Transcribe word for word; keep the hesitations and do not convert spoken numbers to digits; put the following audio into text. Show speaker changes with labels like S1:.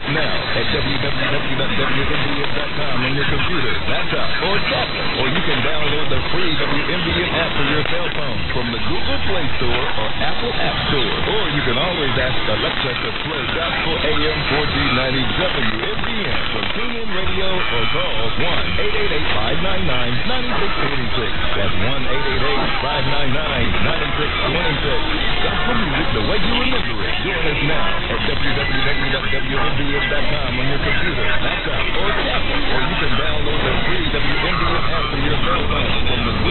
S1: now at w w w dot w m b n dot com on your computer, laptop, or tablet. Or you can download the free W M B N app for your cell phone from the Google Play Store or Apple App Store. Or you can always ask Alexa to play Gospel A M fourteen ninety W M B N from TuneIn Radio or call one eight eight eight, five nine nine, nine six two six. That's one eight eight eight, five nine nine, nine six two six. Gospel music the way you remember it. Join us now at w w w dot w m b n dot com on your computer, laptop, or tablet. Or you can download the free W M B N app for your cell phone from the